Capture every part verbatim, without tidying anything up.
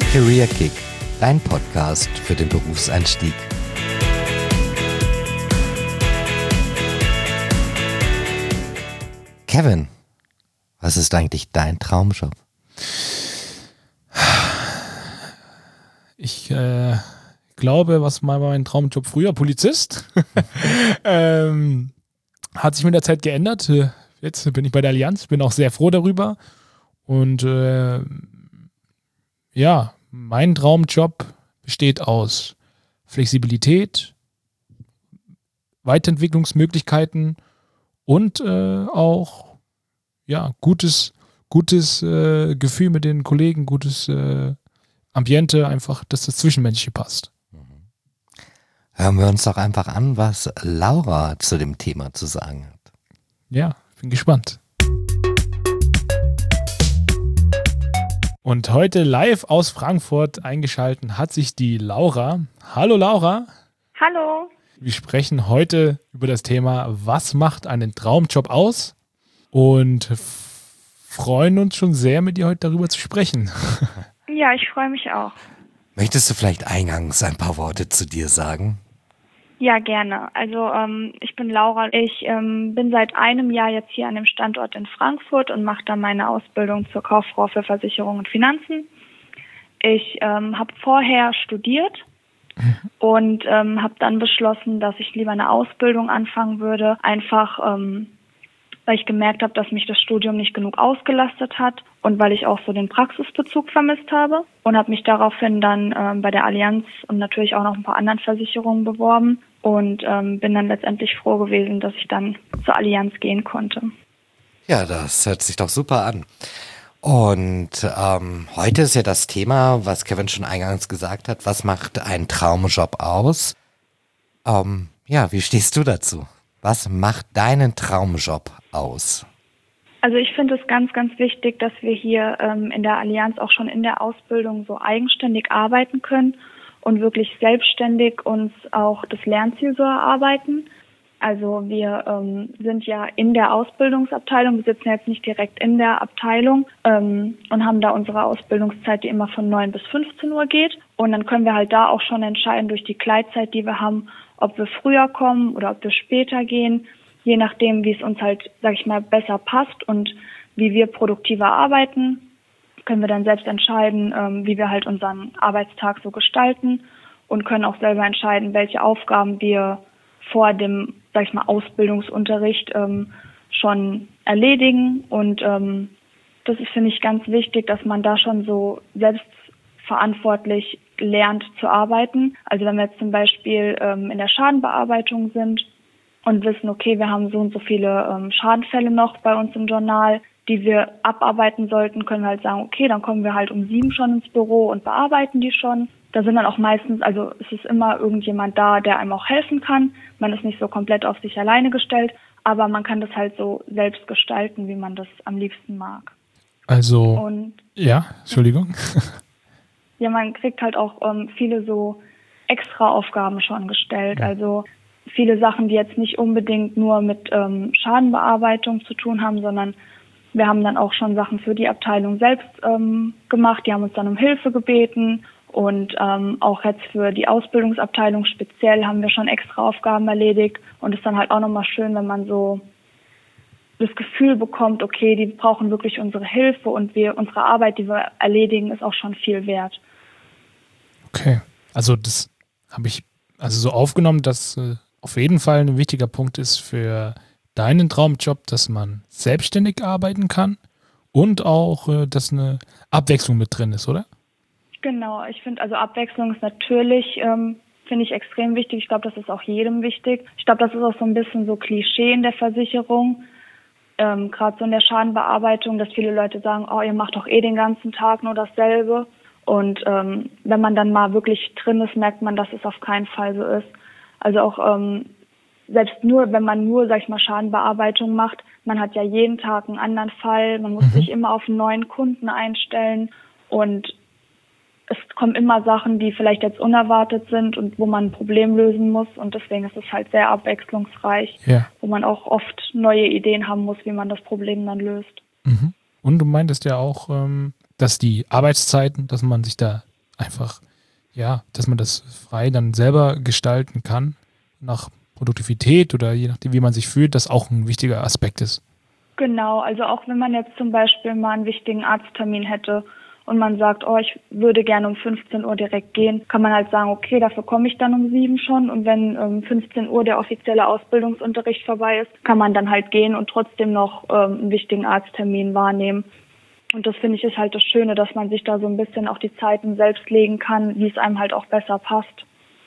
Career Kick, dein Podcast für den Berufseinstieg. Kevin, was ist eigentlich dein Traumjob? Ich äh, glaube, was mal mein Traumjob früher, Polizist, ähm, hat sich mit der Zeit geändert. Jetzt bin ich bei der Allianz, bin auch sehr froh darüber. Und äh, ja, mein Traumjob besteht aus Flexibilität, Weiterentwicklungsmöglichkeiten und äh, auch ja, gutes, gutes äh, Gefühl mit den Kollegen, gutes äh, Ambiente, einfach, dass das Zwischenmenschliche passt. Hören wir uns doch einfach an, was Laura zu dem Thema zu sagen hat. Ja, bin gespannt. Und heute live aus Frankfurt eingeschaltet hat sich die Laura. Hallo Laura. Hallo. Wir sprechen heute über das Thema, was macht einen Traumjob aus? Und f- freuen uns schon sehr, mit dir heute darüber zu sprechen. Ja, ich freue mich auch. Möchtest du vielleicht eingangs ein paar Worte zu dir sagen? Ja, gerne. Also ähm, ich bin Laura. Ich ähm, bin seit einem Jahr jetzt hier an dem Standort in Frankfurt und mache da meine Ausbildung zur Kauffrau für Versicherung und Finanzen. Ich ähm, habe vorher studiert und ähm, habe dann beschlossen, dass ich lieber eine Ausbildung anfangen würde, einfach ähm, weil ich gemerkt habe, dass mich das Studium nicht genug ausgelastet hat und weil ich auch so den Praxisbezug vermisst habe und habe mich daraufhin dann ähm, bei der Allianz und natürlich auch noch ein paar anderen Versicherungen beworben und ähm, bin dann letztendlich froh gewesen, dass ich dann zur Allianz gehen konnte. Ja, das hört sich doch super an. Und ähm, heute ist ja das Thema, was Kevin schon eingangs gesagt hat, was macht einen Traumjob aus? Ähm, ja, wie stehst du dazu? Was macht deinen Traumjob aus? Also ich finde es ganz, ganz wichtig, dass wir hier ähm, in der Allianz auch schon in der Ausbildung so eigenständig arbeiten können und wirklich selbstständig uns auch das Lernziel so erarbeiten. Also wir ähm, sind ja in der Ausbildungsabteilung, wir sitzen jetzt nicht direkt in der Abteilung ähm, und haben da unsere Ausbildungszeit, die immer von neun bis fünfzehn Uhr geht. Und dann können wir halt da auch schon entscheiden durch die Gleitzeit, die wir haben, ob wir früher kommen oder ob wir später gehen, je nachdem, wie es uns halt, sag ich mal, besser passt und wie wir produktiver arbeiten, können wir dann selbst entscheiden, ähm, wie wir halt unseren Arbeitstag so gestalten und können auch selber entscheiden, welche Aufgaben wir vor dem, sag ich mal, Ausbildungsunterricht ähm, schon erledigen. Und ähm, das ist, finde ich, ganz wichtig, dass man da schon so selbstverantwortlich lernt zu arbeiten. Also wenn wir jetzt zum Beispiel ähm, in der Schadenbearbeitung sind und wissen, okay, wir haben so und so viele ähm, Schadenfälle noch bei uns im Journal, die wir abarbeiten sollten, können wir halt sagen, okay, dann kommen wir halt um sieben schon ins Büro und bearbeiten die schon. Da sind dann auch meistens, also es ist immer irgendjemand da, der einem auch helfen kann. Man ist nicht so komplett auf sich alleine gestellt, aber man kann das halt so selbst gestalten, wie man das am liebsten mag. Also, Und ja, Entschuldigung. ja, man kriegt halt auch ähm, viele so extra Aufgaben schon gestellt. Also viele Sachen, die jetzt nicht unbedingt nur mit ähm, Schadenbearbeitung zu tun haben, sondern wir haben dann auch schon Sachen für die Abteilung selbst ähm, gemacht. Die haben uns dann um Hilfe gebeten. Und ähm, auch jetzt für die Ausbildungsabteilung speziell haben wir schon extra Aufgaben erledigt. Und es ist dann halt auch nochmal schön, wenn man so das Gefühl bekommt, okay, die brauchen wirklich unsere Hilfe und wir unsere Arbeit, die wir erledigen, ist auch schon viel wert. Okay, also das habe ich also so aufgenommen, dass äh, auf jeden Fall ein wichtiger Punkt ist für deinen Traumjob, dass man selbstständig arbeiten kann und auch, äh, dass eine Abwechslung mit drin ist, oder? Genau, ich finde, also Abwechslung ist natürlich, ähm, finde ich extrem wichtig. Ich glaube, das ist auch jedem wichtig. Ich glaube, das ist auch so ein bisschen so Klischee in der Versicherung, ähm, gerade so in der Schadenbearbeitung, dass viele Leute sagen, oh, ihr macht doch eh den ganzen Tag nur dasselbe. Und ähm, wenn man dann mal wirklich drin ist, merkt man, dass es auf keinen Fall so ist. Also auch ähm, selbst nur, wenn man nur, sag ich mal, Schadenbearbeitung macht, man hat ja jeden Tag einen anderen Fall, man muss mhm. sich immer auf einen neuen Kunden einstellen und es kommen immer Sachen, die vielleicht jetzt unerwartet sind und wo man ein Problem lösen muss. Und deswegen ist es halt sehr abwechslungsreich, ja. wo man auch oft neue Ideen haben muss, wie man das Problem dann löst. Mhm. Und du meintest ja auch, ähm, dass die Arbeitszeiten, dass man sich da einfach, ja, dass man das frei dann selber gestalten kann, nach Produktivität oder je nachdem, wie man sich fühlt, das auch ein wichtiger Aspekt ist. Genau, also auch wenn man jetzt zum Beispiel mal einen wichtigen Arzttermin hätte und man sagt, oh, ich würde gerne um fünfzehn Uhr direkt gehen, kann man halt sagen, okay, dafür komme ich dann um sieben schon und wenn um fünfzehn Uhr der offizielle Ausbildungsunterricht vorbei ist, kann man dann halt gehen und trotzdem noch ähm, einen wichtigen Arzttermin wahrnehmen. Und das finde ich ist halt das Schöne, dass man sich da so ein bisschen auch die Zeiten selbst legen kann, wie es einem halt auch besser passt.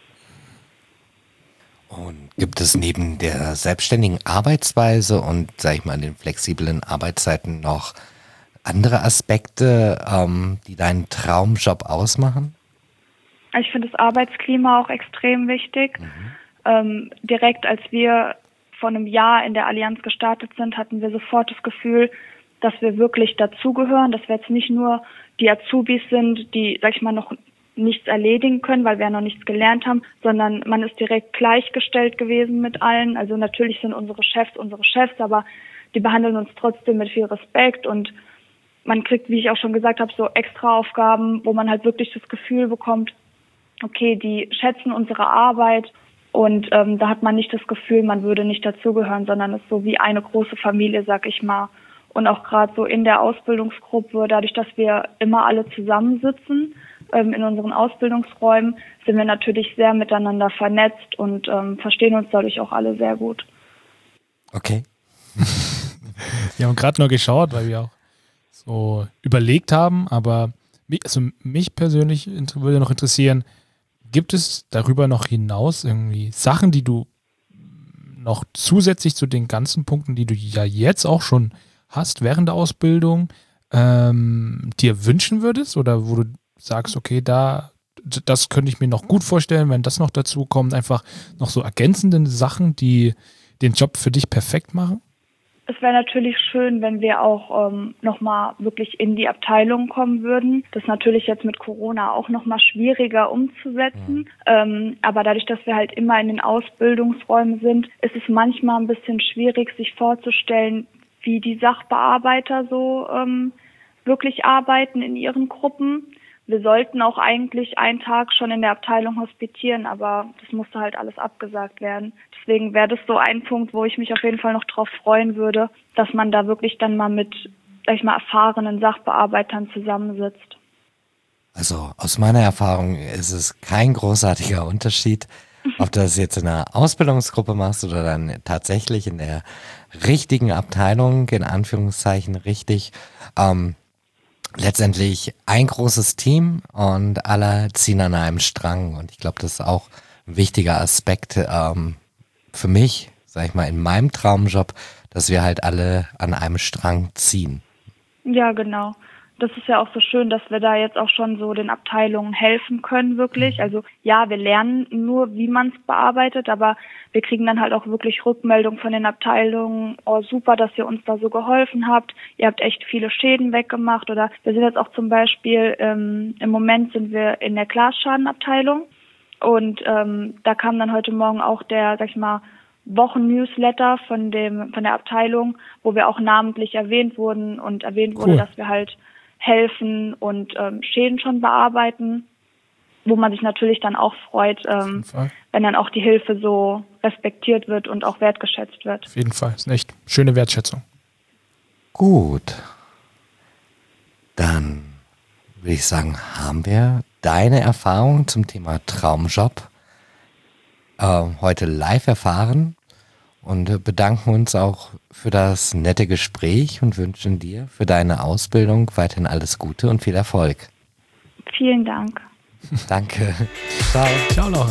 Und gibt es neben der selbstständigen Arbeitsweise und, sag ich mal, den flexiblen Arbeitszeiten noch andere Aspekte, ähm, die deinen Traumjob ausmachen? Ich finde das Arbeitsklima auch extrem wichtig. Mhm. Ähm, direkt als wir vor einem Jahr in der Allianz gestartet sind, hatten wir sofort das Gefühl, dass wir wirklich dazugehören, dass wir jetzt nicht nur die Azubis sind, die, sag ich mal, noch nichts erledigen können, weil wir ja noch nichts gelernt haben, sondern man ist direkt gleichgestellt gewesen mit allen. Also natürlich sind unsere Chefs unsere Chefs, aber die behandeln uns trotzdem mit viel Respekt und man kriegt, wie ich auch schon gesagt habe, so extra Aufgaben, wo man halt wirklich das Gefühl bekommt, okay, die schätzen unsere Arbeit und ähm, da hat man nicht das Gefühl, man würde nicht dazugehören, sondern es ist so wie eine große Familie, sag ich mal. Und auch gerade so in der Ausbildungsgruppe, dadurch, dass wir immer alle zusammensitzen, ähm, in unseren Ausbildungsräumen, sind wir natürlich sehr miteinander vernetzt und ähm, verstehen uns dadurch auch alle sehr gut. Okay. Wir haben gerade nur geschaut, weil wir auch so überlegt haben, aber mich, also mich persönlich würde noch interessieren, gibt es darüber noch hinaus irgendwie Sachen, die du noch zusätzlich zu den ganzen Punkten, die du ja jetzt auch schon hast während der Ausbildung, ähm, dir wünschen würdest oder wo du sagst, okay, da das könnte ich mir noch gut vorstellen, wenn das noch dazu kommt, einfach noch so ergänzende Sachen, die den Job für dich perfekt machen? Es wäre natürlich schön, wenn wir auch ähm, nochmal wirklich in die Abteilung kommen würden. Das ist natürlich jetzt mit Corona auch nochmal schwieriger umzusetzen. Mhm. Ähm, aber dadurch, dass wir halt immer in den Ausbildungsräumen sind, ist es manchmal ein bisschen schwierig, sich vorzustellen, wie die Sachbearbeiter so ähm, wirklich arbeiten in ihren Gruppen. Wir sollten auch eigentlich einen Tag schon in der Abteilung hospitieren, aber das musste halt alles abgesagt werden. Deswegen wäre das so ein Punkt, wo ich mich auf jeden Fall noch drauf freuen würde, dass man da wirklich dann mal mit, sag ich mal, erfahrenen Sachbearbeitern zusammensitzt. Also aus meiner Erfahrung ist es kein großartiger Unterschied, ob du das jetzt in einer Ausbildungsgruppe machst oder dann tatsächlich in der richtigen Abteilung, in Anführungszeichen richtig. Ähm, letztendlich ein großes Team und alle ziehen an einem Strang. Und ich glaube, das ist auch ein wichtiger Aspekt ähm, für mich, sag ich mal, in meinem Traumjob, dass wir halt alle an einem Strang ziehen. Ja, genau. Das ist ja auch so schön, dass wir da jetzt auch schon so den Abteilungen helfen können, wirklich. Also ja, wir lernen nur, wie man es bearbeitet, aber wir kriegen dann halt auch wirklich Rückmeldung von den Abteilungen. Oh, super, dass ihr uns da so geholfen habt. Ihr habt echt viele Schäden weggemacht. Oder wir sind jetzt auch zum Beispiel, ähm, im Moment sind wir in der Glasschadenabteilung. Und ähm, da kam dann heute Morgen auch der, sag ich mal, Wochen-Newsletter von dem von der Abteilung, wo wir auch namentlich erwähnt wurden und erwähnt cool. wurde, dass wir halt helfen und ähm, Schäden schon bearbeiten, wo man sich natürlich dann auch freut, ähm, wenn dann auch die Hilfe so respektiert wird und auch wertgeschätzt wird. Auf jeden Fall, das ist eine echt schöne Wertschätzung. Gut, dann würde ich sagen, haben wir deine Erfahrung zum Thema Traumjob äh, heute live erfahren und bedanken uns auch für das nette Gespräch und wünschen dir für deine Ausbildung weiterhin alles Gute und viel Erfolg. Vielen Dank. Danke. Ciao. Ciao, Laura.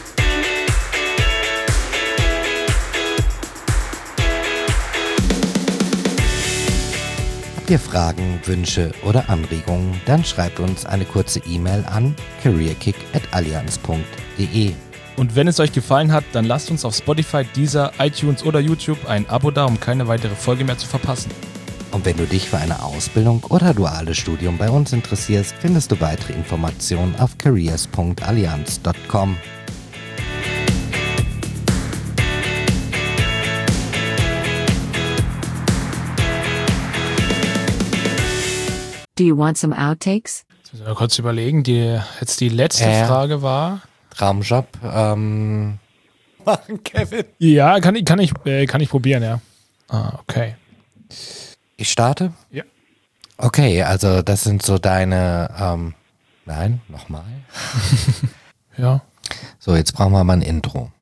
Habt ihr Fragen, Wünsche oder Anregungen, dann schreibt uns eine kurze E-Mail an careerkick at allianz punkt de. Und wenn es euch gefallen hat, dann lasst uns auf Spotify, Deezer, iTunes oder YouTube ein Abo da, um keine weitere Folge mehr zu verpassen. Und wenn du dich für eine Ausbildung oder duales Studium bei uns interessierst, findest du weitere Informationen auf careers punkt allianz punkt com. Do you want some outtakes? Jetzt müssen wir kurz überlegen. Die, jetzt die letzte Äh. Frage war. Traumjob ähm, machen, Kevin. Ja, kann ich, kann ich, äh, kann ich probieren, ja. Ah, okay. Ich starte? Ja. Okay, also das sind so deine, ähm, nein, nochmal. Ja. So, jetzt brauchen wir mal ein Intro.